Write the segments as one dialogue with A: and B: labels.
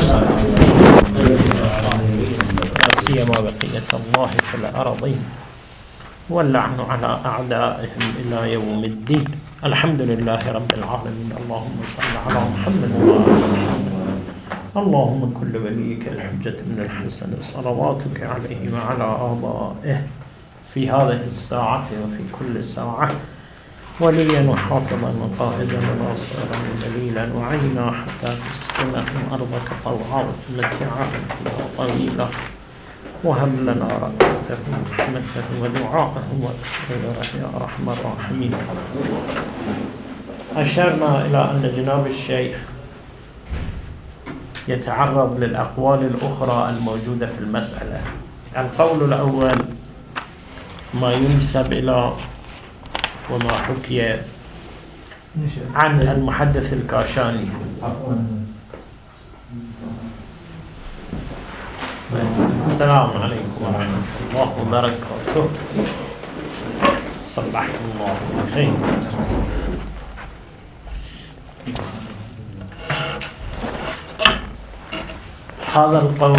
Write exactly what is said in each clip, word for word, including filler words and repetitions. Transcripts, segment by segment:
A: لا سيما بقية الله في الأرضين واللعن على أعدائهم إلى يوم الدين. الحمد لله رب العالمين. اللهم صل على محمد وعلى محمد. اللهم كل وليك الحجة بن الحسن صلواتك عليه وعلى آبائه في هذه الساعة وفي كل ساعة وليا وحافظا وقائدا وناصرا ودليلا وعينا حتى تسكنهم أرضك طوعا وتمتعهم فيها طويلا وهب لنا رحمته ورحمته ودعاءهم وخيره يا أرحم الراحمين. أشرنا إلى أن جناب الشيخ يتعرض للأقوال الأخرى الموجودة في المسألة. القول الأول ما ينسب إلى وما حكي عن المحدث الكاشاني. السلام عليكم ورحمة الله وبركاته. صبحكم الله بالخير. هذا القول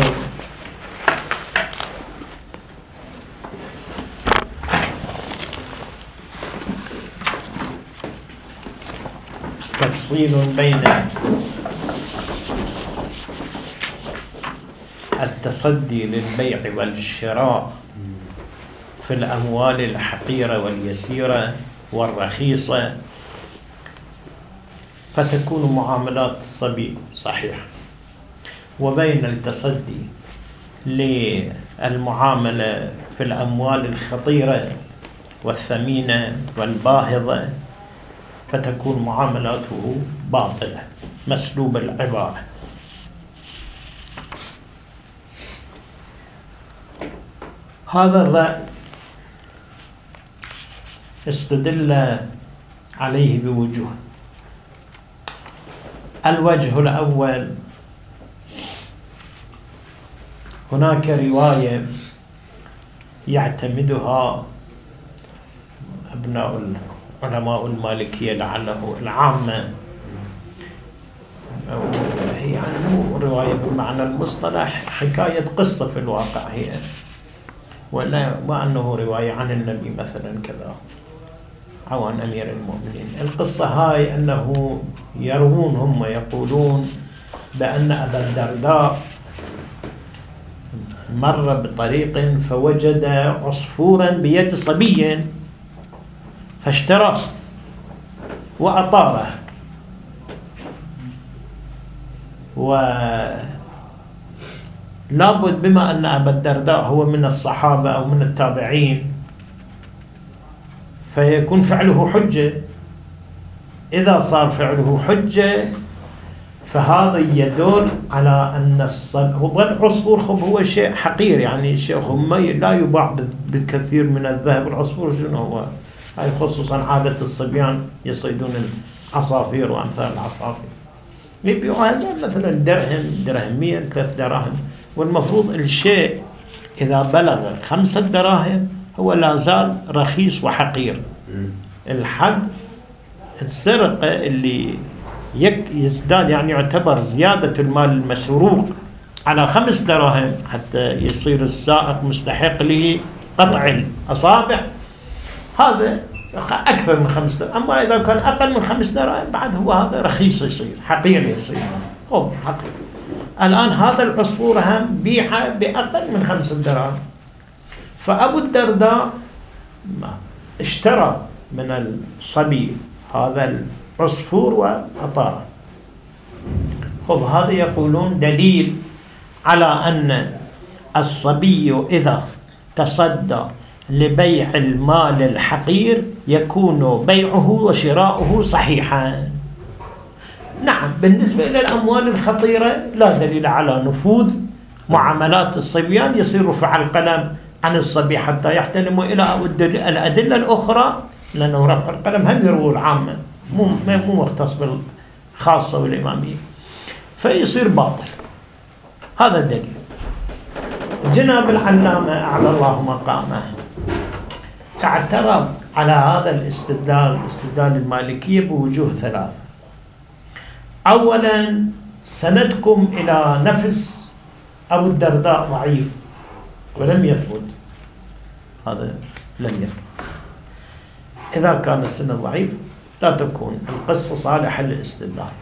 A: تفصيل بين التصدي للبيع والشراء في الأموال الحقيرة واليسيرة والرخيصة فتكون معاملات الصبي صحيحة، وبين التصدي للمعاملة في الأموال الخطيرة والثمينة والباهظة فتكون معاملاته باطلة مسلوب العبارة. هذا الرأي استدل عليه بوجوه. الوجه الأول، هناك رواية يعتمدها أبناء علماء المالكية لعله العامة، هي يعني مو رواية بمعنى المصطلح، حكاية قصة في الواقع هي، ولا وأنه رواية عن النبي مثلا كذا أو عن أمير المؤمنين. القصة هاي أنه يروون هم يقولون بأن أبا الدرداء مر بطريق فوجد عصفورا بيد صبي فاشتراه وأطاره، ولابد بما أن أبا الدرداء هو من الصحابة أو من التابعين فيكون فعله حجة. إذا صار فعله حجة فهذا يدل على أن هو العصفور خب هو شيء حقير، يعني شيء ما لا يباع بالكثير من الذهب. العصفور شنو هو؟ هاي خصوصا عادة الصبيان يصيدون العصافير وأمثال العصافير يبيعوها مثلا درهم درهمين ثلاث دراهم، والمفروض الشيء إذا بلغ خمسة دراهم هو لا زال رخيص وحقير. الحد السرقة اللي يزداد يعني يعتبر زيادة المال المسروق على خمس دراهم حتى يصير السائق مستحق لقطع الأصابع، هذا أكثر من خمس دراهم. أما إذا كان أقل من خمس دراهم بعد هو هذا رخيص يصير حقير يصير خب حقير. الآن هذا العصفور هم بيعه بأقل من خمس دراهم، فأبو الدرداء اشترى من الصبي هذا العصفور وأطاره. خب هذا يقولون دليل على أن الصبي إذا تصدى لبيع المال الحقير يكون بيعه وشراؤه صحيحا. نعم، بالنسبة إلى الأموال الخطيرة لا دليل على نفوذ معاملات الصبيان، يصير رفع القلم عن الصبي حتى يحتلم إلى الأدلة الأخرى، لأنه رفع القلم هم يروه العامة مو مو مختص بالخاصة والإمامية، فيصير باطل. هذا الدليل. جناب العلامة أعلى الله مقامه اعترض على هذا الاستدلال استدلال المالكية بوجوه ثلاث. أولا سندكم إلى نفس أبو الدرداء ضعيف ولم يثبت، هذا لم يثبت. إذا كان السند ضعيف لا تكون القصة صالحة للاستدلال.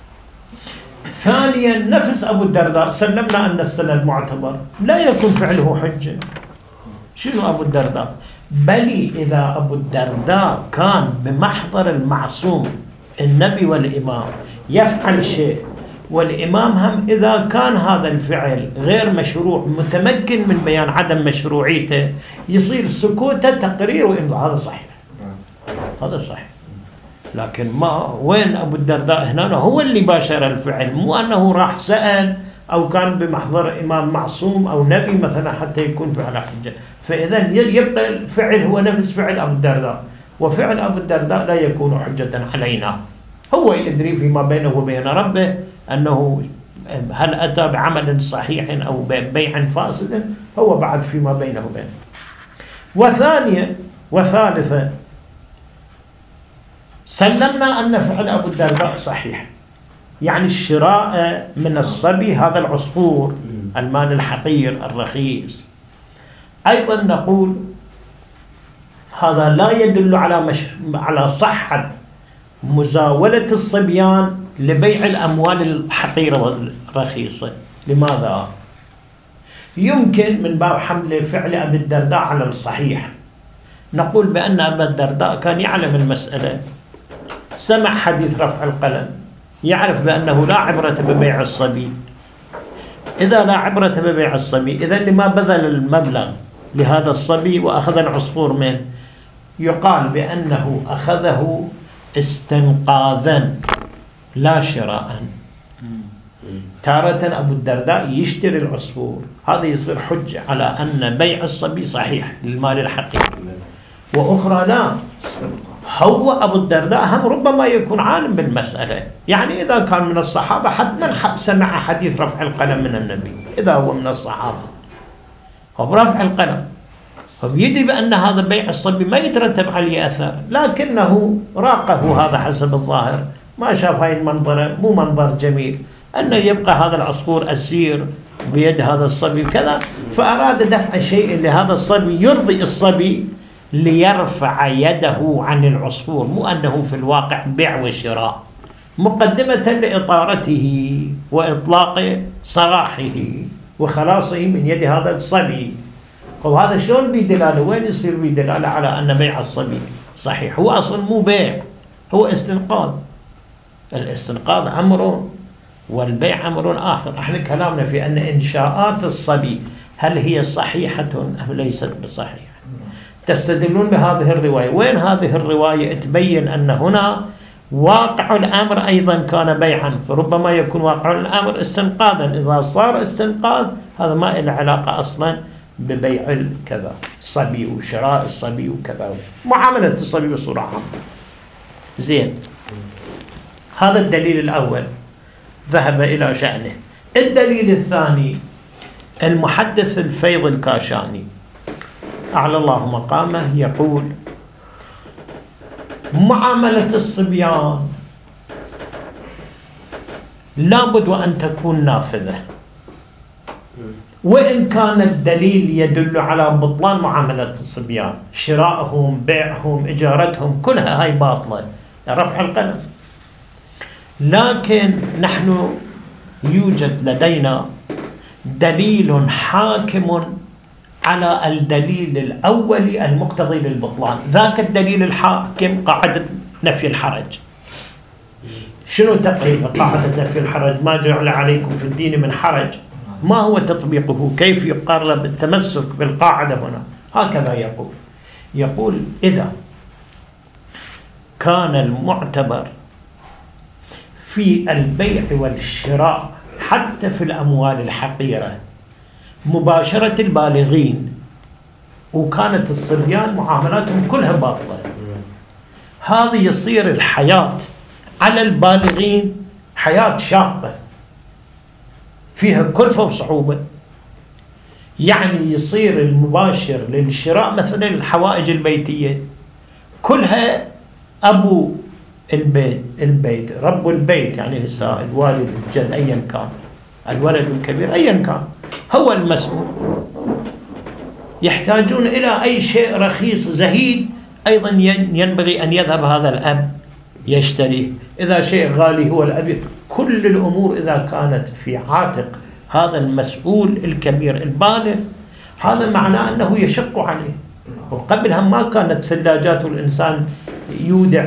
A: ثانيا نفس أبو الدرداء سلمنا أن السند معتبر، لا يكون فعله حجة. شنو أبو الدرداء؟ بل إذا أبو الدرداء كان بمحضر المعصوم النبي والإمام يفعل شيء، والإمام هم إذا كان هذا الفعل غير مشروع متمكن من بيان عدم مشروعيته، يصير سكوته تقرير وإمضاء. هذا صحيح، هذا صحيح. لكن ما وين أبو الدرداء هنا هو اللي باشر الفعل، مو أنه راح سأل أو كان بمحضر إمام معصوم أو نبي مثلا حتى يكون فعل حجة. فإذا يبقى الفعل هو نفس فعل أبو الدرداء، وفعل أبو الدرداء لا يكون حجة علينا. هو يدري فيما بينه وبين ربه أنه هل أتى بعمل صحيح أو ببيع فاسد، هو بعد فيما بينه وبينه. وثانيا وثالثا سلمنا أن فعل أبو الدرداء صحيح، يعني الشراء من الصبي هذا العصفور المال الحقير الرخيص. أيضا نقول هذا لا يدل على مش... على صحة مزاولة الصبيان لبيع الأموال الحقيرة والرخيصة. لماذا؟ يمكن من باب حمل فعل أبي الدرداء على الصحيح نقول بأن أبا الدرداء كان يعلم المسألة، سمع حديث رفع القلم، يعرف بأنه لا عبرة ببيع الصبي. إذا لا عبرة ببيع الصبي، إذا لما بذل المبلغ لهذا الصبي وأخذ العصفور منه؟ يقال بأنه أخذه استنقاذا لا شراء. تارة أبو الدرداء يشتري العصفور، هذا يصير حجة على أن بيع الصبي صحيح للمال الحقيقي، وأخرى لا. هو أبو الدرداء هم ربما يكون عالم بالمسألة، يعني إذا كان من الصحابة حتما سمع حديث رفع القلم من النبي، إذا هو من الصحابة هو رفع القلم، هو يدري بأن هذا بيع الصبي ما يترتب عليه أثر، لكنه راقه هذا حسب الظاهر، ما شاف هاي المنظرة مو منظر جميل، أنه يبقى هذا العصفور أسير بيد هذا الصبي كذا، فأراد دفع شيء لهذا الصبي يرضي الصبي ليرفع يده عن العصفور، مو أنه في الواقع بيع وشراء، مقدمة لإطارته وإطلاق سراحه وخلاصه من يد هذا الصبي. وهذا شلون بدلالة؟ وين يصير بدلالة على أن بيع الصبي صحيح؟ هو أصلا مو بيع، هو استنقاذ. الاستنقاذ أمر والبيع أمر آخر. احنا كلامنا في أن إنشاءات الصبي هل هي صحيحة أم ليست بصحيحة؟ تستدلون بهذه الرواية. وين هذه الرواية تبين أن هنا واقع الأمر أيضا كان بيعا، فربما يكون واقع الأمر استنقاذا. إذا صار استنقاذ هذا ما له علاقة أصلا ببيع الكذا الصبي وشراء الصبي وكذا، معاملة الصبي بصورة عامة. زين، هذا الدليل الأول ذهب إلى شأنه. الدليل الثاني المحدث الفيض الكاشاني أعلى الله مقامه يقول معاملة الصبيان لابد وأن تكون نافذة، وإن كان الدليل يدل على بطلان معاملة الصبيان، شرائهم، بيعهم، إجارتهم، كلها هاي باطلة، رفع القلم. لكن نحن يوجد لدينا دليل حاكم على الدليل الأولي المقتضي للبطلان. ذاك الدليل الحاكم قاعدة نفي الحرج. شنو تقريبا قاعدة نفي الحرج؟ ما جعل عليكم في الدين من حرج. ما هو تطبيقه؟ كيف يقرب التمسك بالقاعدة هنا؟ هكذا يقول يقول إذا كان المعتبر في البيع والشراء حتى في الأموال الحقيرة مباشرة البالغين، وكانت الصبيان معاملاتهم كلها باطلة، هذه يصير الحياة على البالغين حياة شاقة فيها كلفة وصعوبة. يعني يصير المباشر للشراء مثلا الحوائج البيتية كلها أبو البيت البيت رب البيت، يعني هسه الوالد الجد أيا كان، الولد الكبير أيا كان هو المسؤول، يحتاجون إلى أي شيء رخيص زهيد أيضا ينبغي أن يذهب هذا الأب يشتريه، إذا شيء غالي هو الأب. كل الأمور إذا كانت في عاتق هذا المسؤول الكبير البالغ، هذا معناه أنه يشق عليه. وقبلها ما كانت ثلاجات والإنسان يودع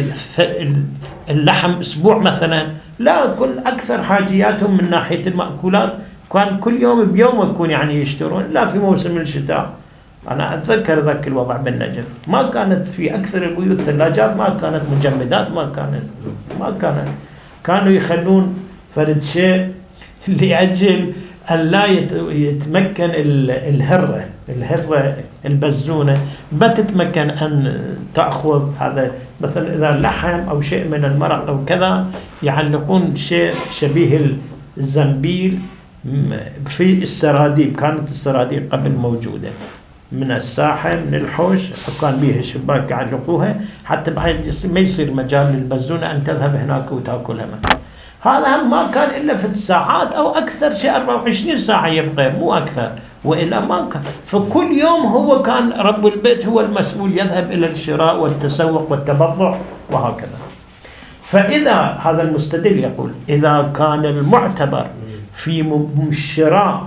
A: اللحم أسبوع مثلا، لا، كل أكثر حاجياتهم من ناحية المأكولات كان كل يوم بيوم يكون يعني يشترون، لا في موسم الشتاء. أنا أتذكر ذاك الوضع بالنجف، ما كانت في أكثر البيوت ثلاجات، ما كانت مجمدات، ما كانت ما كانت كانوا يخلون فرد شيء لأجل أن لا يتمكن الهرة الهرة البزونة ما تتمكن أن تأخذ هذا، مثلا إذا لحم أو شيء من المرق أو كذا، يعلقون شيء شبيه الزنبيل في السراديب. كانت السراديب قبل موجودة من الساحة من الحوش، وكان بيها شباك يعلقوها حتى بعد ما يصير مجال للبزونة أن تذهب هناك وتأكلها. هذا هم ما كان إلا في الساعات أو أكثر شيء أربعة وعشرين ساعة يبقى، مو أكثر، وإلا ما كان. فكل يوم هو كان رب البيت هو المسؤول، يذهب إلى الشراء والتسوق والتبضع وهكذا. فإذا هذا المستدل يقول إذا كان المعتبر في شراء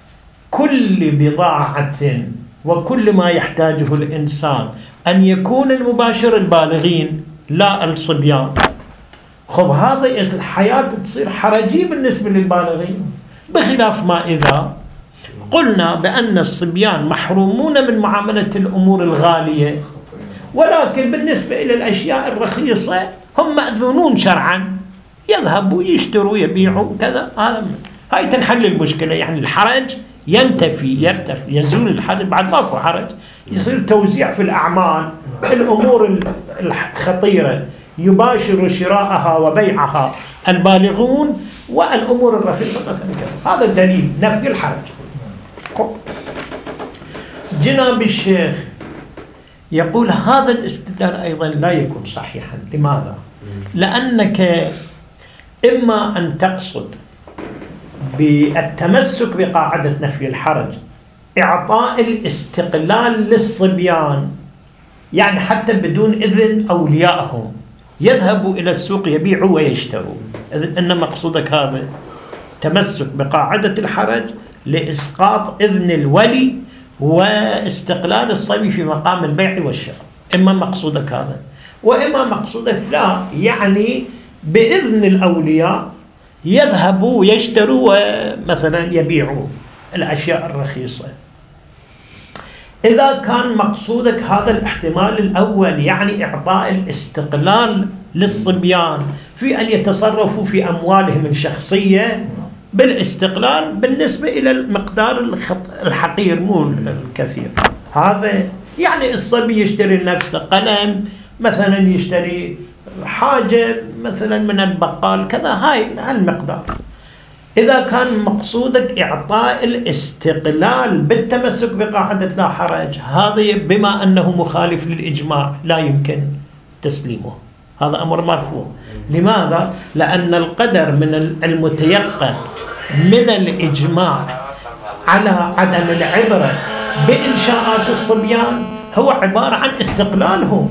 A: كل بضاعة وكل ما يحتاجه الإنسان أن يكون المباشر البالغين لا الصبيان، خب هذا الحياة تصير حرجية بالنسبة للبالغين، بخلاف ما إذا قلنا بأن الصبيان محرومون من معاملة الأمور الغالية، ولكن بالنسبة إلى الأشياء الرخيصة هم مأذونون شرعا، يذهبوا يشتروا يبيعوا كذا. هذا هاي تنحل المشكلة، يعني الحرج ينتفي يرتفي يزول الحرج، بعد ماكو حرج، يصير توزيع في الأعمال. الأمور الخطيرة يباشر شراءها وبيعها البالغون، والأمور الرخيصة مثلا كذا. هذا الدليل نفي الحرج. جناب الشيخ يقول هذا الاستدلال أيضا لا يكون صحيحا. لماذا؟ لأنك إما أن تقصد بالتمسك بقاعدة نفي الحرج إعطاء الاستقلال للصبيان، يعني حتى بدون إذن أوليائهم يذهبوا إلى السوق يبيعوا ويشتروا، إن مقصودك هذا تمسك بقاعدة الحرج لإسقاط إذن الولي واستقلال الصبي في مقام البيع والشراء. إما مقصودك هذا، وإما مقصودك لا، يعني بإذن الأولياء يذهبوا ويشتروا ومثلا يبيعوا الأشياء الرخيصة. إذا كان مقصودك هذا الاحتمال الأول، يعني إعطاء الاستقلال للصبيان في أن يتصرفوا في أموالهم الشخصية بالاستقلال بالنسبة إلى المقدار الحقير مو الكثير، هذا يعني الصبي يشتري لنفسه قلم مثلا، يشتري حاجة مثلا من البقال كذا، هاي هالمقدار. إذا كان مقصودك إعطاء الاستقلال بالتمسك بقاعدة لا حرج، هذا بما أنه مخالف للإجماع لا يمكن تسليمه، هذا أمر مرفوض. لماذا؟ لأن القدر من المتيقن من الإجماع على عدم العبرة بإنشاءات الصبيان هو عبارة عن استقلالهم.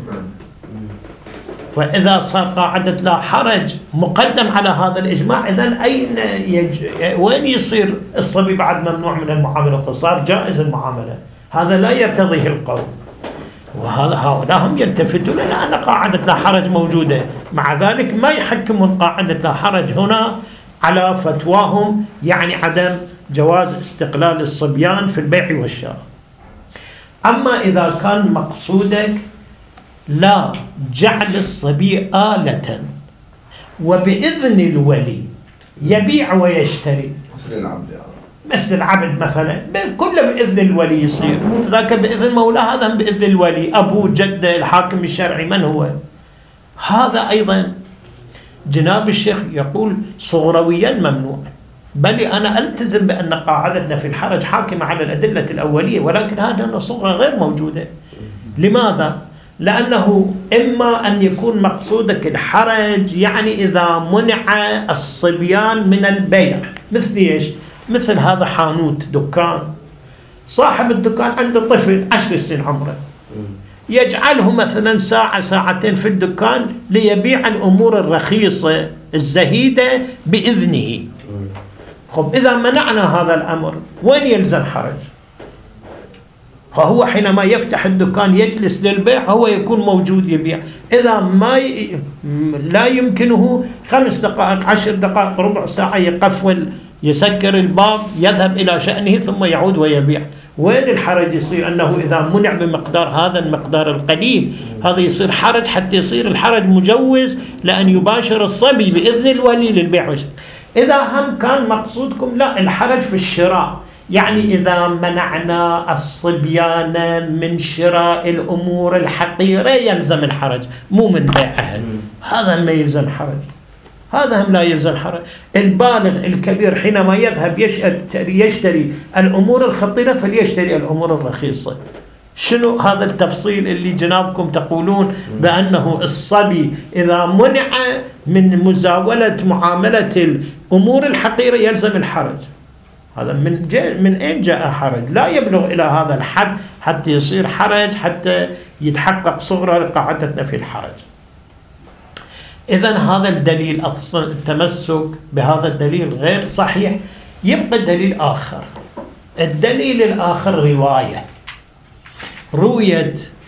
A: فإذا صار قاعدة لا حرج مقدم على هذا الإجماع، إذن أين يج... وين يصير الصبي بعد ممنوع من المعاملة؟ صار جائز المعاملة، هذا لا يرتضيه القول. وهذا هؤلاء هم يلتفتون إلى أن قاعدة لا حرج موجودة، مع ذلك ما يحكمون قاعدة لا حرج هنا على فتواهم، يعني عدم جواز استقلال الصبيان في البيع والشراء. أما إذا كان مقصودك لا جعل الصبي آلة وبإذن الولي يبيع ويشتري، مثل العبد مثل العبد مثلا، كله بإذن الولي يصير، ذاك بإذن مولاه، هذا بإذن الولي، أبوه جده الحاكم الشرعي من هو؟ هذا أيضا جناب الشيخ يقول صغرويا ممنوع، بل أنا ألتزم بأن قاعدتنا في الحرج حاكمة على الأدلة الأولية، ولكن هذا الصغرى غير موجودة. لماذا؟ لأنه إما أن يكون مقصودك الحرج، يعني إذا منع الصبيان من البيع، مثل إيش؟ مثل هذا حانوت دكان، صاحب الدكان عنده طفل عشر سنين عمره، يجعله مثلا ساعة ساعتين في الدكان ليبيع الأمور الرخيصة الزهيدة بإذنه. خب إذا منعنا هذا الأمر وين يلزم حرج؟ فهو حينما يفتح الدكان يجلس للبيع، هو يكون موجود يبيع. إذا ما ي... لا يمكنه خمس دقائق عشر دقائق ربع ساعة يقفل يسكر الباب يذهب إلى شأنه ثم يعود ويبيع. وين الحرج يصير؟ أنه إذا منع بمقدار هذا المقدار القليل، هذا يصير حرج حتى يصير الحرج مجوز لأن يباشر الصبي بإذن الولي للبيع. إذا هم كان مقصودكم لا الحرج في الشراء، يعني إذا منعنا الصبيان من شراء الأمور الحقيرة يلزم الحرج، مو من بيعها، هذا ما يلزم حرج، هذا هم لا يلزم حرج. البالغ الكبير حينما يذهب يشتري الأمور الخطيرة فليشتري الأمور الرخيصة. شنو هذا التفصيل اللي جنابكم تقولون بأنه الصبي إذا منع من مزاولة معاملة الأمور الحقيرة يلزم الحرج؟ هذا من جاء من أين جاء حرج؟ لا يبلغ إلى هذا الحد حتى يصير حرج، حتى يتحقق صغرى لقاعدتنا في الحرج. إذن هذا الدليل أصلا التمسك بهذا الدليل غير صحيح. يبقى دليل آخر. الدليل الآخر رواية رويت،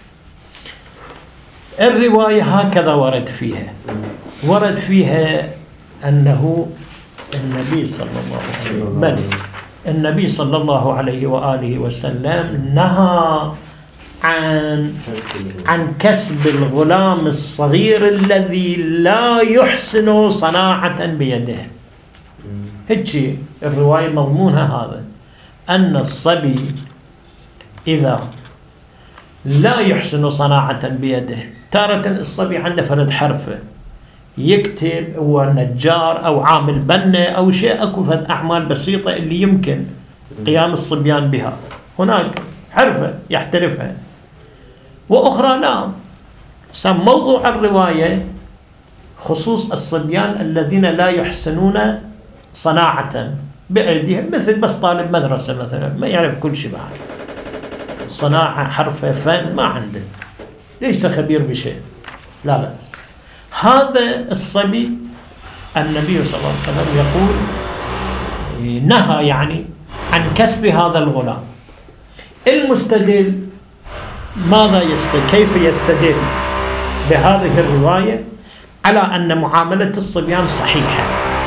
A: الرواية هكذا ورد فيها، ورد فيها أنه النبي صلى الله عليه وسلم بل النبي صلى الله عليه وآله وسلم نهى عن عن كسب الغلام الصغير الذي لا يحسن صناعة بيده. هيك الرواية مضمونها هذا، أن الصبي إذا لا يحسن صناعة بيده، تارة الصبي عنده فرد حرفه يكتب، هو نجار أو عامل بنة أو شيء، أكو فد أعمال بسيطة اللي يمكن قيام الصبيان بها، هناك حرفة يحترفها، وأخرى لا. موضوع الرواية خصوص الصبيان الذين لا يحسنون صناعة بأيديهم، مثل بس طالب مدرسة مثلا ما يعرف كل شيء بعد صناعة حرفة فن ما عنده، ليس خبير بشيء، لا لا هذا الصبي النبي صلى الله عليه وسلم يقول نهى يعني عن كسب هذا الغلام. المستدل ماذا يستدل؟ كيف يستدل بهذه الرواية على أن معاملة الصبيان صحيحة؟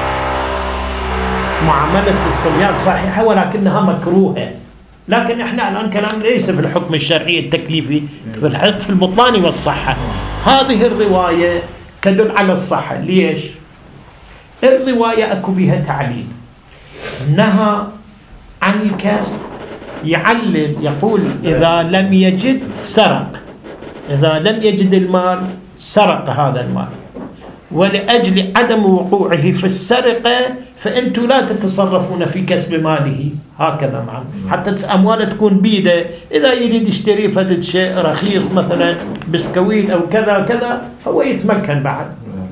A: معاملة الصبيان صحيحة ولكنها مكروهة. لكن احنا الآن كلام ليس في الحكم الشرعي التكليفي، في الحكم في البطلان والصحة. هذه الرواية تدل على الصحة. ليش؟ الرواية أكو بها تعليل، نهى عن الكسب، يعلل يقول إذا لم يجد سرق، إذا لم يجد المال سرق هذا المال، ولأجل عدم وقوعه في السرقة فأنتم لا تتصرفون في كسب ماله هكذا معه، حتى أمواله تكون بيده، إذا يريد يشتري فتد شيء رخيص مثلا بسكويت أو كذا كذا هو يتمكن بعد.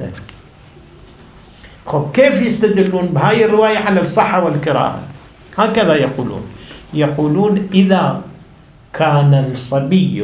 A: خب كيف يستدلون بهاي الرواية على الصحة والكراهة؟ هكذا يقولون، يقولون إذا كان الصبي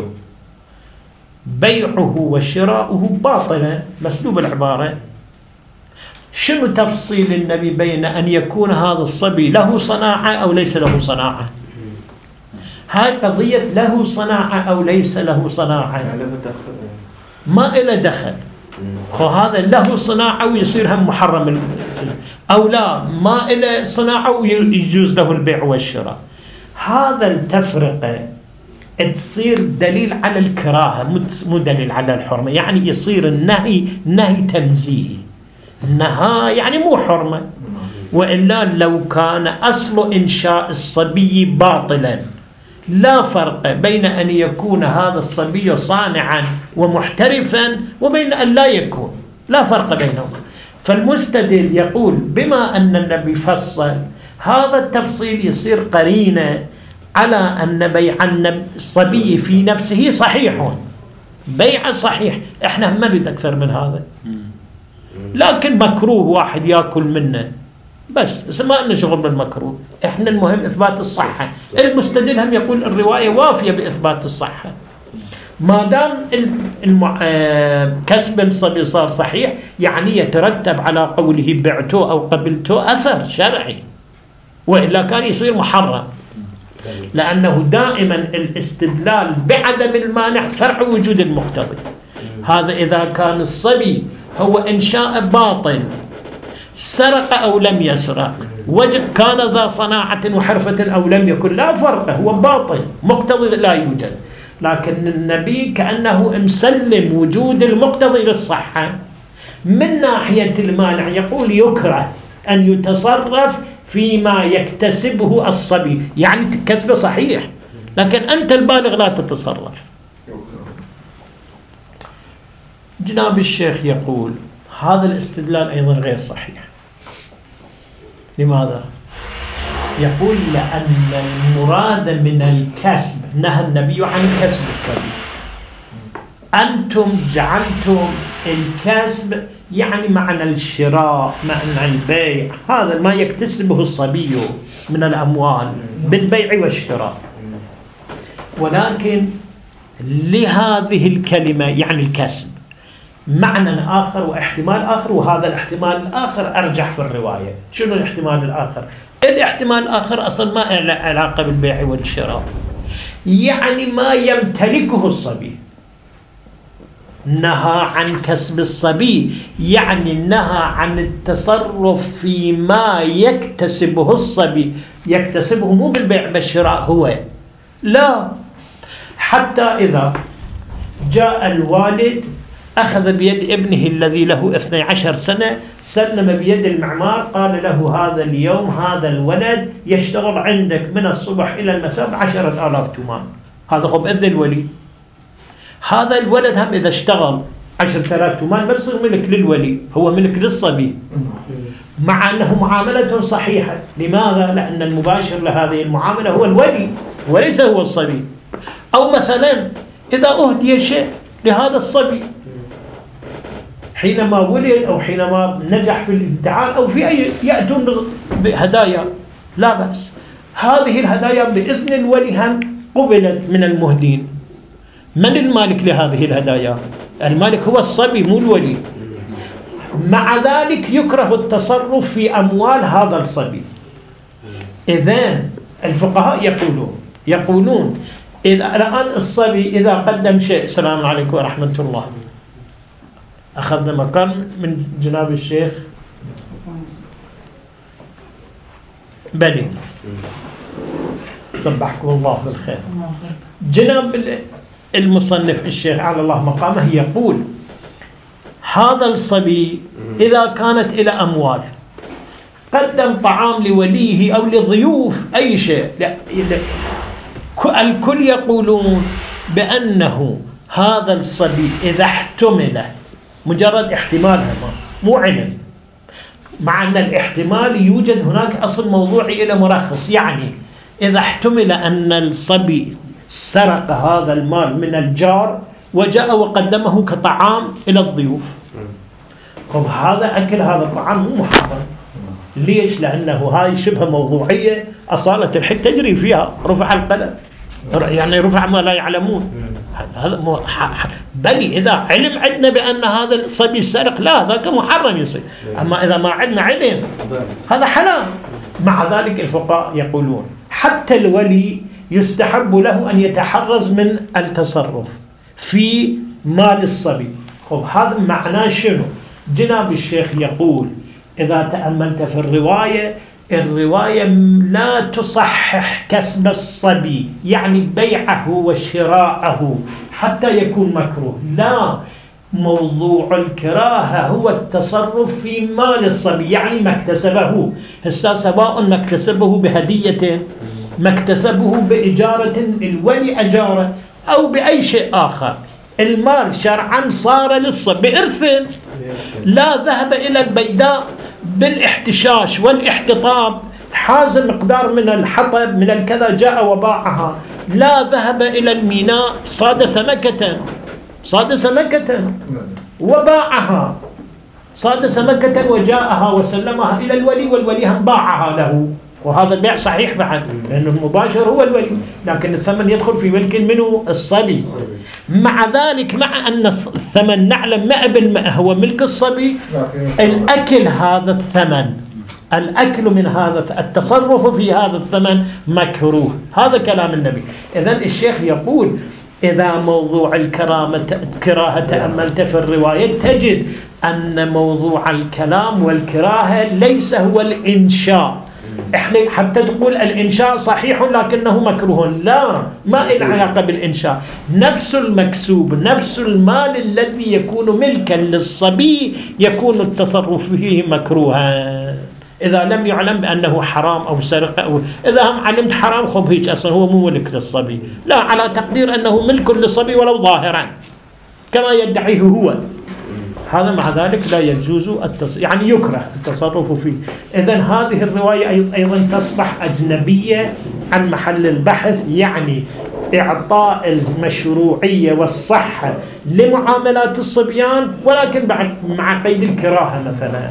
A: بيعه وشراؤه باطلا، مسلوب العبارة، شنو تفصيل النبي بين أن يكون هذا الصبي له صناعة أو ليس له صناعة؟ هاي قضية له صناعة أو ليس له صناعة ما إلى دخل. خو هذا له صناعة ويصير هم محرم، أو لا ما إلى صناعة ويجوز له البيع والشراء. هذا التفرقة تصير دليل على الكراهة مو دليل على الحرمة، يعني يصير النهي نهي تنزيهي، النهي يعني مو حرمة. وإلا لو كان أصل إنشاء الصبي باطلا لا فرق بين أن يكون هذا الصبي صانعا ومحترفا وبين أن لا يكون، لا فرق بينهما. فالمستدل يقول بما أن النبي فصل هذا التفصيل يصير قرينة على أن بيع الصبي في نفسه صحيح، بيع صحيح، احنا ما نريد اكثر من هذا، لكن مكروه واحد ياكل منه بس، بس ما لنا شغل بالمكروه، احنا المهم اثبات الصحه. المستدل هم يقول الروايه وافيه باثبات الصحه، ما دام المع... كسب الصبي صار صحيح، يعني يترتب على قوله بعته او قبلته اثر شرعي، والا كان يصير محرم، لانه دائما الاستدلال بعدم المانع فرع وجود المقتضي. هذا اذا كان الصبي هو انشاء باطل، سرق او لم يسرق، وجد كان ذا صناعه وحرفه او لم يكن، لا فرق، هو باطل مقتضي لا يوجد. لكن النبي كأنه مسلم وجود المقتضي للصحة. من ناحية المانع يقول يكره أن يتصرف فيما يكتسبه الصبي، يعني كسبه صحيح لكن أنت البالغ لا تتصرف. جناب الشيخ يقول هذا الاستدلال أيضا غير صحيح. لماذا؟ يقول لأن المراد من الكسب، نهى النبي عن كسب الصبي، أنتم جعلتم الكسب يعني معنى الشراء، معنى البيع، هذا ما يكتسبه الصبي من الأموال بالبيع والشراء. ولكن لهذه الكلمة يعني الكسب معنى آخر واحتمال آخر، وهذا الاحتمال الآخر أرجح في الرواية. شنو الاحتمال الآخر؟ الاحتمال الآخر أصلا ما له علاقة بالبيع والشراء، يعني ما يمتلكه الصبي. نهى عن كسب الصبي يعني نهى عن التصرف فيما يكتسبه الصبي، يكتسبه مو بالبيع بالشراء هو، لا، حتى إذا جاء الوالد أخذ بيد ابنه الذي له اثني عشر سنة، سلم بيد المعمار، قال له هذا اليوم هذا الولد يشتغل عندك من الصبح إلى المساء بعشرة آلاف تومان، هذا خب إذن الولي. هذا الولد هم إذا اشتغل عشرة آلاف تومان بس ملك للولي، هو ملك للصبي، مع أنه معاملة صحيحة. لماذا؟ لأن المباشر لهذه المعاملة هو الولي وليس هو الصبي. أو مثلا إذا أهدي شيء لهذا الصبي حينما ولد أو حينما نجح في الامتحان أو في أي، يأتون بهدايا لا بأس، هذه الهدايا بإذن الولي هم قبلت من المهدين. من المالك لهذه الهدايا؟ المالك هو الصبي مو الولي. مع ذلك يكره التصرف في أموال هذا الصبي. إذن الفقهاء يقولون يقولون إذا الآن الصبي إذا قدم شيء، السلام عليكم ورحمة الله، أخذنا مكان من جناب الشيخ بلي، صبحكم الله بالخير. جناب المصنف الشيخ على الله مقامه يقول هذا الصبي إذا كانت إلى أموال قدم طعام لوليه أو لضيوف أي شيء، لا الكل يقولون بأنه هذا الصبي إذا احتمل، مجرد احتمالها مو علم، مع أن الاحتمال يوجد هناك أصل موضوعي إلى مرخص، يعني إذا احتمل أن الصبي سرق هذا المال من الجار وجاء وقدمه كطعام إلى الضيوف، خب هذا أكل هذا الطعام مو محرم. ليش؟ لأنه هاي شبه موضوعية أصالة الحد تجري فيها، رفع القلم يعني رفع ما لا يعلمون. هذا مو بل إذا علم عندنا بأن هذا الصبي سرق لا ذاك محرم يصير، أما إذا ما عندنا علم هذا حلال. مع ذلك الفقهاء يقولون حتى الولي يستحب له أن يتحرز من التصرف في مال الصبي. خب هذا معناه شنو؟ جناب الشيخ يقول إذا تأملت في الرواية، الرواية لا تصحح كسب الصبي يعني بيعه وشراءه حتى يكون مكروه، لا، موضوع الكراهة هو التصرف في مال الصبي يعني ما اكتسبه، هسا سواء ما اكتسبه بهدية، ما اكتسبه بإجارة الولي أجارة أو بأي شيء آخر، المال شرعا صار للصبي بإرث، لا ذهب إلى البيداء بالاحتشاش والاحتطاب، حاز مقدار من الحطب من الكذا جاء وباعها، لا ذهب إلى الميناء صاد سمكة، صاد سمكة وباعها، صاد سمكة وجاءها وسلمها إلى الولي، والولي هم باعها له، وهذا البيع صحيح بعد لأنه المباشر هو الولي، لكن الثمن يدخل في ملك منه الصبي. مع ذلك مع أن الثمن نعلم مئة بالمئة هو ملك الصبي، الأكل هذا الثمن، الأكل من هذا التصرف في هذا الثمن مكروه. هذا كلام النبي. إذن الشيخ يقول إذا موضوع الكرامة كراهة تأملت في الرواية تجد أن موضوع الكلام والكراهة ليس هو الإنشاء. إحنا حتى تقول الإنشاء صحيح لكنه مكروه، لا، ما له علاقة بالإنشاء. نفس المكسوب، نفس المال الذي يكون ملكا للصبي يكون التصرف فيه مكروها إذا لم يعلم بأنه حرام أو سرقة، أو إذا هم علمت حرام خب هيك أصلا هو مو ملك للصبي، لا، على تقدير أنه ملك للصبي ولو ظاهرا كما يدعيه هو. هذا مع ذلك لا يجوز التص... يعني يكره التصرف فيه. إذن هذه الرواية أيضا تصبح أجنبية عن محل البحث، يعني إعطاء المشروعية والصحة لمعاملات الصبيان، ولكن بعد مع قيد الكراهة مثلا.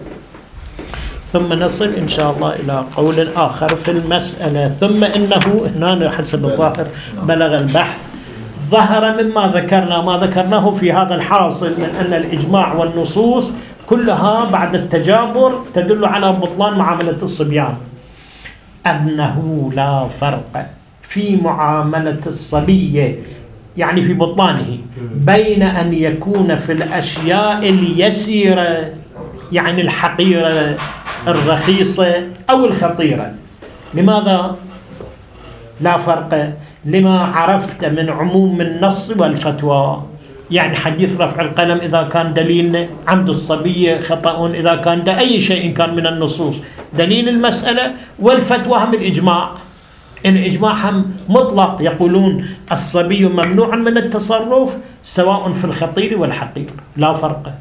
A: ثم نصل إن شاء الله إلى قول آخر في المسألة. ثم إنه هنا حسب الظاهر بلغ البحث ظهر مما ذكرنا ما ذكرناه في هذا الحاصل من أن الإجماع والنصوص كلها بعد التجابر تدل على بطلان معاملة الصبيان، أنه لا فرق في معاملة الصبي يعني في بطلانه بين أن يكون في الأشياء اليسيرة يعني الحقيرة الرخيصة أو الخطيرة. لماذا لا فرق؟ لما عرفت من عموم النص والفتوى، يعني حديث رفع القلم إذا كان دليل عمد الصبي خطأ، إذا كان ده أي شيء كان من النصوص دليل المسألة، والفتوى هم الإجماع. الإجماع هم مطلق، يقولون الصبي ممنوع من التصرف سواء في الخطير والحقير، لا فرق.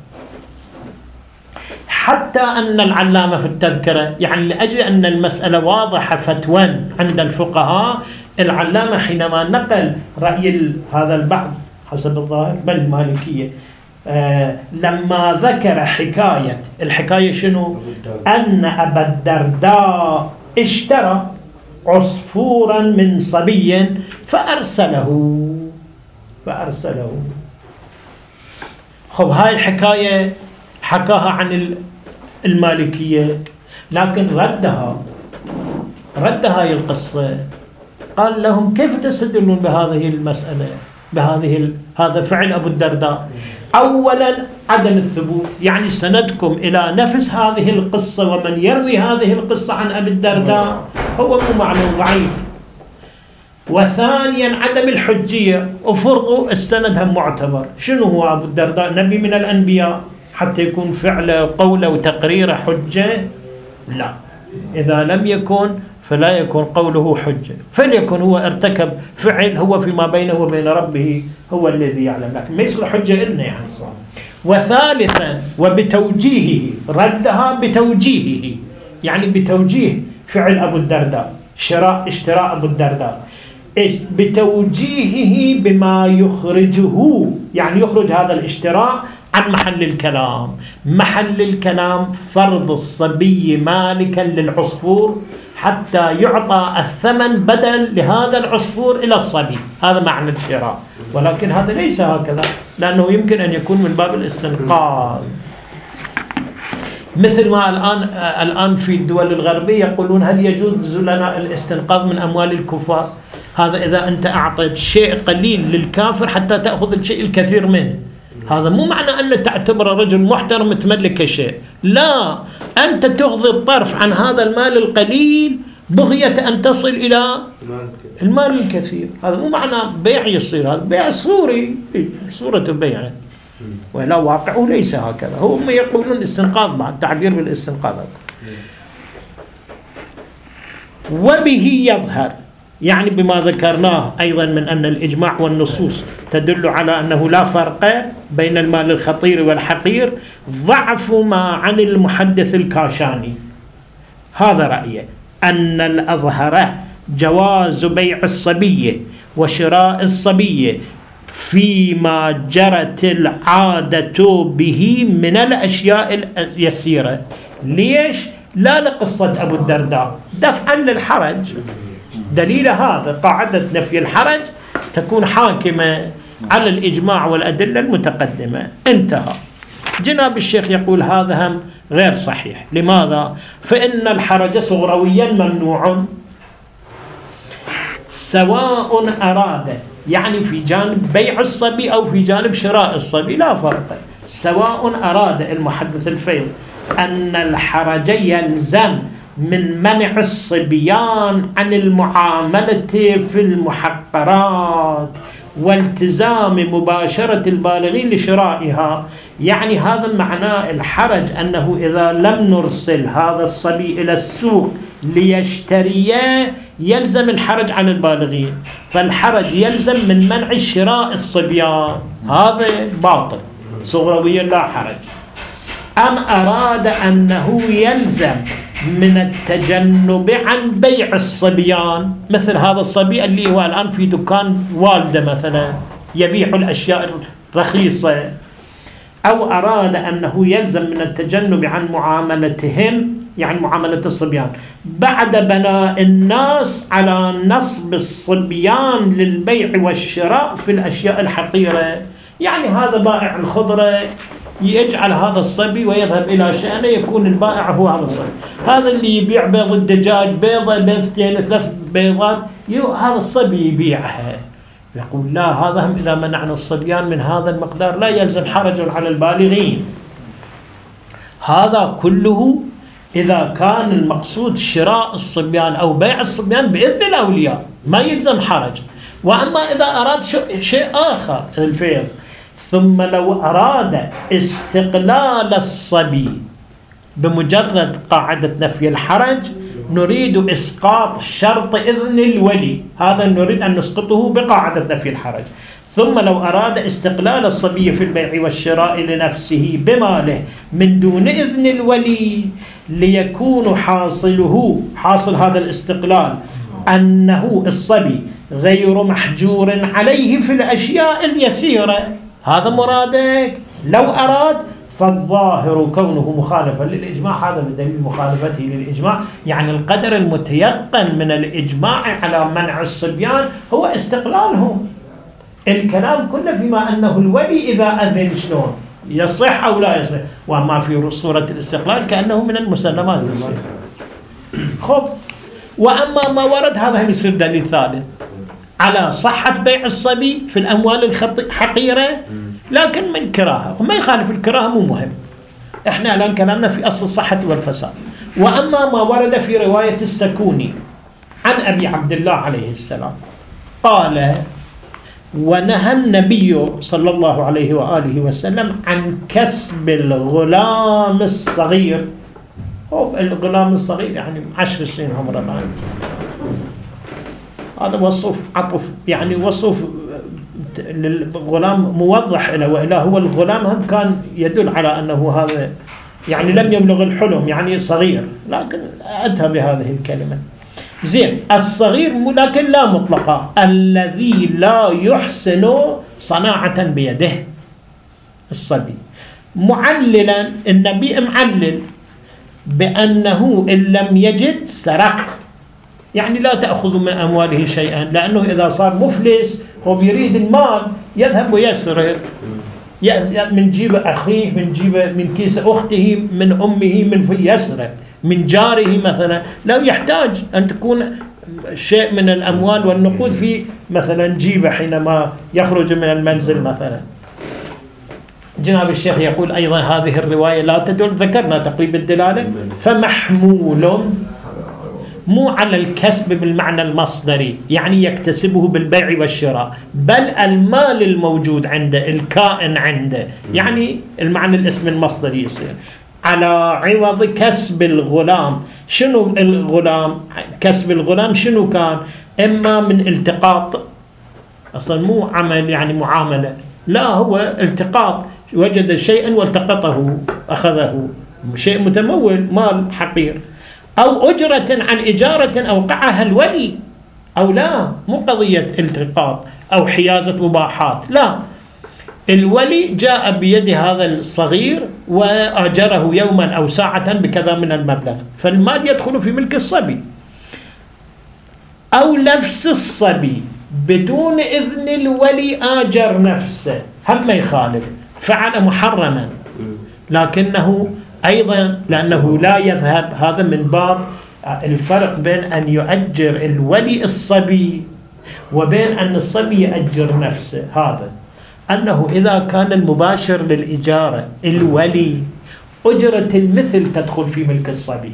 A: حتى أن العلامة في التذكرة يعني لأجل أن المسألة واضحة فتوى عند الفقهاء، العلامة حينما نقل رأي هذا البعض حسب الظاهر بل المالكية آه لما ذكر حكاية الحكاية شنو؟ أن أبا الدرداء اشترى عصفورا من صبي فأرسله فأرسله خب هاي الحكاية حكاها عن المالكية، لكن ردها رد هاي القصة، قال لهم كيف تستدلون بهذه المسألة بهذه ال... هذا فعل أبو الدرداء؟ أولا عدم الثبوت، يعني سندكم إلى نفس هذه القصة ومن يروي هذه القصة عن أبي الدرداء هو مو معلوم ضعيف. وثانيا عدم الحجية، وفرضوا السند هم معتبر. شنو هو أبو الدرداء؟ نبي من الأنبياء حتى يكون فعله قوله وتقريره حجة؟ لا، إذا لم يكن فلا يكون قوله حجة، فليكن هو ارتكب فعل هو فيما بينه وبين ربه هو الذي يعلم، لكن ما يصير حجة إلنا يعني. وثالثا وبتوجيهه، ردها بتوجيهه، يعني بتوجيه فعل أبو الدرداء، شراء اشتراء أبو الدرداء، بتوجيهه بما يخرجه، يعني يخرج هذا الاشتراء عن محل الكلام. محل الكلام فرض الصبي مالكا للعصفور حتى يعطى الثمن بدل لهذا العصفور إلى الصبي، هذا معنى الشراء. ولكن هذا ليس هكذا، لأنه يمكن أن يكون من باب الاستنقاذ، مثل ما الآن الآن في الدول الغربية يقولون هل يجوز لنا الاستنقاذ من أموال الكفار؟ هذا إذا أنت أعطيت شيء قليل للكافر حتى تأخذ الشيء الكثير منه، هذا مو معنى أن تعتبر رجل محترم تملك شيء، لا، أنت تغضي الطرف عن هذا المال القليل بغية أن تصل إلى المال الكثير. هذا مو معنى بيع يصير، هذا بيع صوري صورة بيع، ولا واقعه ليس هكذا. هم يقولون استنقاذ، بعد تعبير بالاستنقاذ. وبه يظهر، يعني بما ذكرناه أيضا من أن الإجماع والنصوص تدل على أنه لا فرق بين المال الخطير والحقير، ضعف ما عن المحدث الكاشاني، هذا رأيه، أن الأظهر جواز بيع الصبي وشراء الصبي فيما جرت العادة به من الأشياء اليسيرة. ليش؟ لا لقصة أبو الدرداء، دفعا للحرج. دليل هذا قاعدة نفي الحرج تكون حاكمة على الإجماع والأدلة المتقدمة. انتهى. جناب الشيخ يقول هذا هم غير صحيح. لماذا؟ فإن الحرج صغرويا ممنوع، سواء أراد، يعني في جانب بيع الصبي أو في جانب شراء الصبي لا فرق، سواء أراد المحدث الفيض أن الحرج يلزم من منع الصبيان عن المعاملة في المحقرات والتزام مباشرة البالغين لشرائها، يعني هذا معناه الحرج أنه إذا لم نرسل هذا الصبي إلى السوق ليشتريه يلزم الحرج عن البالغين، فالحرج يلزم من منع شراء الصبيان، هذا باطل صغرويا لا حرج. أم أراد أنه يلزم من التجنب عن بيع الصبيان، مثل هذا الصبي اللي هو الآن في دكان والده مثلا يبيع الأشياء الرخيصة، أو أراد أنه يلزم من التجنب عن معاملتهم، يعني معاملة الصبيان، بعد بناء الناس على نصب الصبيان للبيع والشراء في الأشياء الحقيرة، يعني هذا بائع الخضرة يجعل هذا الصبي ويذهب إلى شأنه، يكون البائع هو هذا الصبي. هذا اللي يبيع بيض الدجاج، بيضة بيضتين ثلاث بيضات، هذا الصبي يبيعها. يقول لا، هذا هم إذا منعنا الصبيان من هذا المقدار لا يلزم حرج على البالغين. هذا كله إذا كان المقصود شراء الصبيان أو بيع الصبيان بإذن الأولياء ما يلزم حرج. وأما إذا أراد شيء آخر الفيض، ثم لو أراد استقلال الصبي بمجرد قاعدة نفي الحرج، نريد إسقاط شرط إذن الولي، هذا نريد أن نسقطه بقاعدة نفي الحرج. ثم لو أراد استقلال الصبي في البيع والشراء لنفسه بماله من دون إذن الولي، ليكون حاصله حاصل هذا الاستقلال أنه الصبي غير محجور عليه في الأشياء اليسيرة، هذا مرادك. لو أراد فالظاهر كونه مخالفا للإجماع، هذا بدليل مخالفته للإجماع، يعني القدر المتيقن من الإجماع على منع الصبيان هو استقلالهم. الكلام كله فيما أنه الولي إذا أذن شلون يصح أو لا يصح، وما في صورة الاستقلال كأنه من المسلمات. خب، وأما ما ورد هذا هم يصير دليل ثالث على صحة بيع الصبي في الأموال الحقيرة، لكن من كراهة، وما يخالف الكراهة مو مهم، احنا الآن كلامنا في أصل الصحة والفساد. وأما ما ورد في رواية السكوني عن أبي عبد الله عليه السلام قال: ونهى النبي صلى الله عليه وآله وسلم عن كسب الغلام الصغير. الغلام الصغير يعني عشر سنين عمره الآن، هذا وصف عطف، يعني وصف للغلام موضح له، وإلا هو الغلام هم كان يدل على أنه هذا يعني لم يبلغ الحلم، يعني صغير، لكن أتى بهذه الكلمة. زين، الصغير لكن لا مطلقة، الذي لا يحسن صناعة بيده، الصبي. معللا، النبي معلل بأنه إن لم يجد سرق، يعني لا تأخذ من أمواله شيئا، لأنه إذا صار مفلس هو بيريد المال يذهب ويسرق، من جيب أخيه، من جيب من كيس أخته، من أمه، من يسرق من جاره مثلا. لو يحتاج أن تكون شيء من الأموال والنقود في مثلا جيبه حينما يخرج من المنزل مثلا. جناب الشيخ يقول أيضا هذه الرواية لا تدل، ذكرنا تقريب الدلالة، فمحمول مو على الكسب بالمعنى المصدري، يعني يكتسبه بالبيع والشراء، بل المال الموجود عنده، الكائن عنده، يعني المعنى الاسم المصدري يصير على عوض كسب الغلام. شنو الغلام؟ كسب الغلام شنو كان؟ إما من التقاط، أصلا مو عمل يعني معاملة، لا هو التقاط، وجد شيئا والتقطه أخذه، شيء متمول، مال حقير. أو أجرة عن إجارة أوقعها الولي، أو لا، مو قضية التقاط، أو حيازة مباحات، لا، الولي جاء بيد هذا الصغير وآجره يوما أو ساعة بكذا من المبلغ، فالمال يدخل في ملك الصبي. أو نفس الصبي بدون إذن الولي آجر نفسه، هم ما يخالف، فعل محرما، لكنه أيضا لأنه لا يذهب، هذا من باب الفرق بين أن يؤجر الولي الصبي وبين أن الصبي يأجر نفسه. هذا أنه إذا كان المباشر للإجارة الولي، أجرة المثل تدخل في ملك الصبي.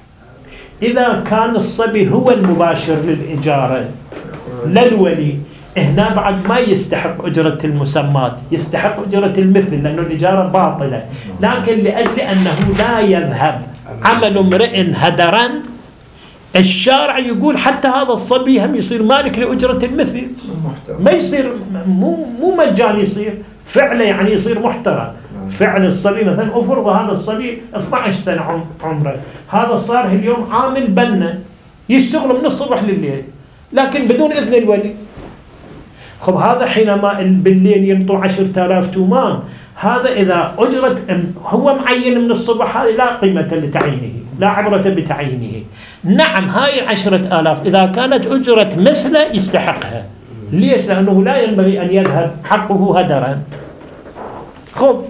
A: إذا كان الصبي هو المباشر للإجارة لا الولي، هنا بعد ما يستحق أجرة المسمات، يستحق أجرة المثل، لأنه الإجارة باطلة. لكن لأجل أنه لا يذهب عمل امرئ هدرا، الشارع يقول حتى هذا الصبي هم يصير مالك لأجرة المثل، ما يصير مو مو مجاني، يصير فعله، يعني يصير محترم. فعل الصبي مثلا، أفرض هذا الصبي اثنتي عشرة سنة عمره، هذا صار اليوم عامل بنا يشتغل من الصبح لليل لكن بدون إذن الولي. خب هذا حينما بالليل ينطوا عشرة آلاف تومان، هذا إذا أجرت هو معين من الصبح، هذه لا قيمة لتعيينه، لا عبرة بتعيينه. نعم هاي عشرة آلاف إذا كانت أجرة مثله يستحقها. ليش؟ لأنه لا ينبغي أن يذهب حقه هدرا. خب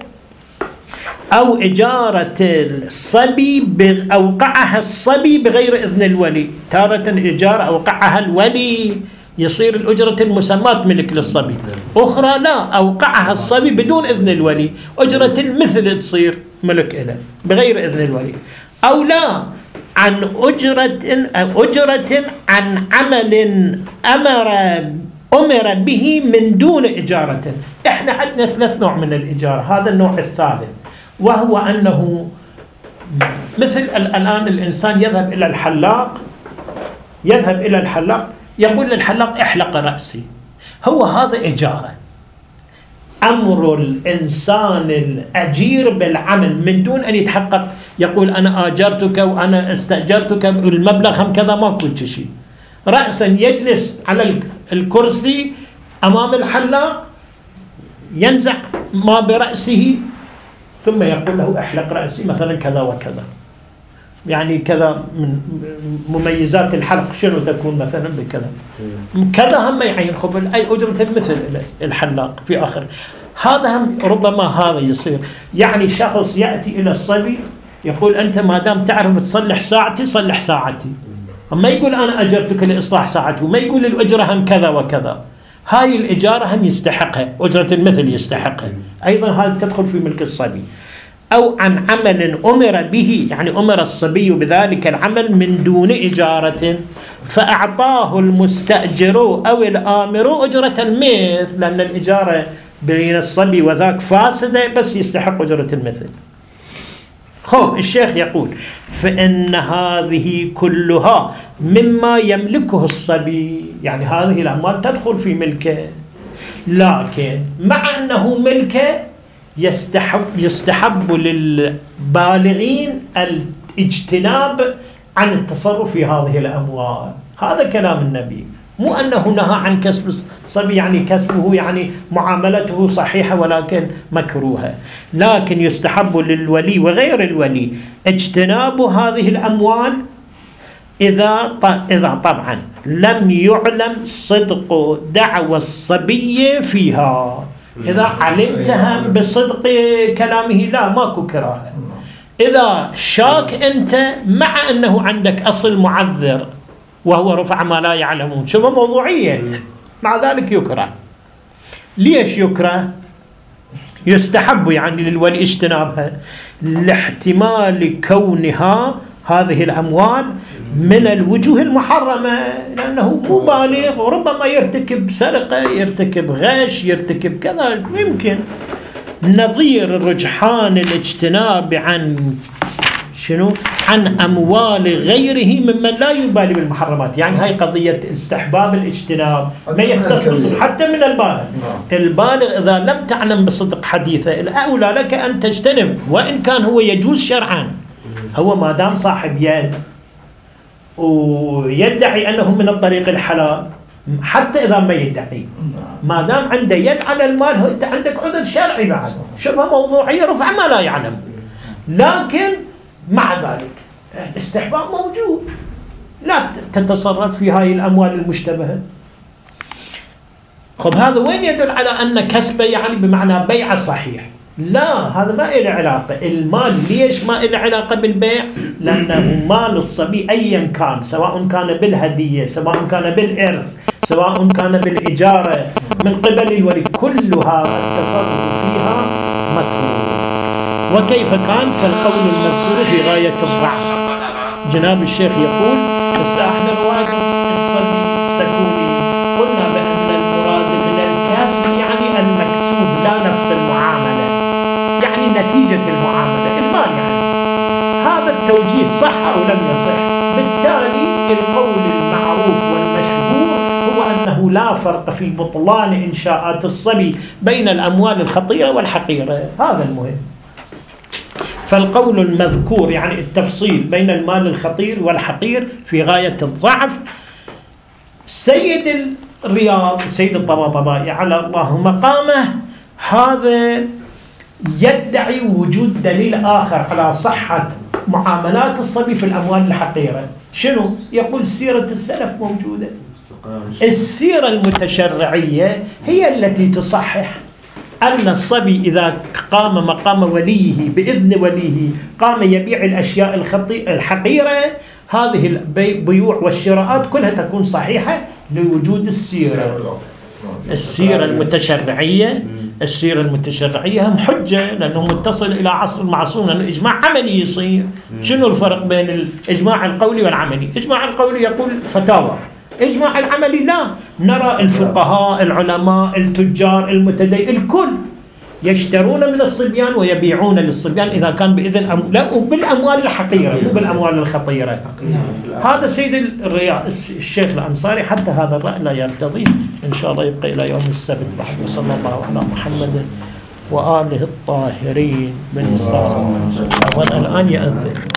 A: أو إجارة الصبي أوقعها الصبي بغير إذن الولي، تارة إجارة أوقعها الولي يصير الأجرة المسمات ملك للصبي، أخرى لا، أوقعها الصبي بدون إذن الولي، أجرة المثل تصير ملك له بغير إذن الولي. أو لا، عن أجرة أجرة عن عمل أمر أمر به من دون إجارة. إحنا عندنا ثلاث نوع من الإجارة، هذا النوع الثالث، وهو أنه مثل الآن الإنسان يذهب إلى الحلاق، يذهب إلى الحلاق يقول للحلاق احلق رأسي، هو هذا إجارة. أمر الإنسان الأجير بالعمل من دون أن يتحقق، يقول أنا آجرتك وأنا استأجرتك المبلغ هم كذا، ما كل شيء، رأسا يجلس على الكرسي أمام الحلاق ينزع ما برأسه ثم يقول له احلق رأسي مثلا كذا وكذا، يعني كذا من مميزات الحلق شنو تكون مثلا بكذا كذا، هم يعين خب أي أجرة مثل الحلاق في آخر. هذا هم ربما هذا يصير، يعني شخص يأتي إلى الصبي يقول أنت ما دام تعرف تصلح ساعتي صلح ساعتي، ما يقول أنا أجرتك لإصلاح ساعتي، وما يقول الأجرة هم كذا وكذا. هاي الإجارة هم يستحقها، أجرة المثل يستحقها أيضا، هذا تدخل في ملك الصبي. أو عن عمل أمر به، يعني أمر الصبي بذلك العمل من دون إجارة فأعطاه المستأجر أو الآمر أجرة المثل، لأن الإجارة بين الصبي وذاك فاسدة بس يستحق أجرة المثل. خب الشيخ يقول فإن هذه كلها مما يملكه الصبي، يعني هذه الأموال تدخل في ملكه، لكن مع أنه ملكه يستحب يستحب للبالغين الاجتناب عن التصرف في هذه الأموال. هذا كلام النبي، مو أنه نهى عن كسب الصبي يعني كسبه يعني معاملته صحيحة ولكن مكروهة، لكن يستحب للولي وغير الولي اجتناب هذه الأموال إذا إذا طبعا لم يعلم صدق دعوى الصبي فيها. إذا علمتها بصدق كلامه لا ماكو كراهة. إذا شاك أنت مع أنه عندك أصل معذر وهو رفع ما لا يعلمون شبه موضوعية، مع ذلك يكره. ليش يكره؟ يستحب يعني للولي اجتنابها لاحتمال كونها هذه الأموال من الوجوه المحرمة، لأنه مو بالغ وربما يرتكب سرقة، يرتكب غش، يرتكب كذا، يمكن. نظير رجحان الاجتناب عن شنو؟ عن أموال غيره ممن لا يبالي بالمحرمات، يعني هاي قضية استحباب الاجتناب ما يختص حتى من البالغ. البالغ إذا لم تعلم بصدق حديثه الأولى لك أن تجتنب، وإن كان هو يجوز شرعا، هو ما دام صاحب يد ويدعي أنه من الطريق الحلال حتى إذا ما يدعي، ما دام عنده يد على المال أنت عندك عذر شرعي بعد، شبه موضوعية رفع ما لا يعلم. لكن مع ذلك الاستحباب موجود، لا تتصرف في هاي الأموال المشتبهة. خب هذا وين يدل على أن كسبه يعني بمعنى بيع صحيح؟ لا، هذا ما له علاقة. المال ليش ما له علاقة بالبيع؟ لأنه مال الصبي أيا كان، سواء كان بالهدية، سواء كان بالإرث، سواء كان بالإجارة من قبل الولي، كلها التصرف فيها مكروه. وكيف كان؟ فالقول المذكور في غاية الضعف. جناب الشيخ يقول: بس احنا رواية الصبي سكوني قلنا بأن المراد من الكاسب يعني المكسوب لا نفس المعاملة، يعني نتيجة المعاملة المال. يعني هذا التوجيه صح أو لم يصح؟ بالتالي القول المعروف والمشهور هو أنه لا فرق في بطلان إنشاءات الصبي بين الأموال الخطيرة والحقيرة. هذا المهم. فالقول المذكور يعني التفصيل بين المال الخطير والحقير في غاية الضعف. سيد الرياض سيد الطباطبائي على الله مقامه هذا يدعي وجود دليل آخر على صحة معاملات الصبي في الأموال الحقيرة. شنو؟ يقول سيرة السلف موجودة، السيرة المتشرعية هي التي تصحح أن الصبي إذا قام مقام وليه بإذن وليه قام يبيع الأشياء الحقيرة، هذه البيوع والشراءات كلها تكون صحيحة لوجود السيرة. السيرة المتشرعية السيرة المتشرعية هم حجة لأنه متصل إلى عصر المعصوم، لأنه إجماع عملي يصير. شنو الفرق بين الإجماع القولي والعملي؟ الإجماع القولي يقول فتاوى، إجماع العملي لا. نرى الفقهاء العلماء التجار المتدين الكل يشترون من الصبيان ويبيعون للصبيان إذا كان بإذن أم... لا، وبالأموال الحقيرة مو بالأموال الخطيرة. هذا سيد الرياض الشيخ الأنصاري حتى هذا الرأي لا يرتضي. إن شاء الله يبقى إلى يوم السبت بعد. وصلى الله على محمد وآله الطاهرين بالنصارى. الآن يأذن.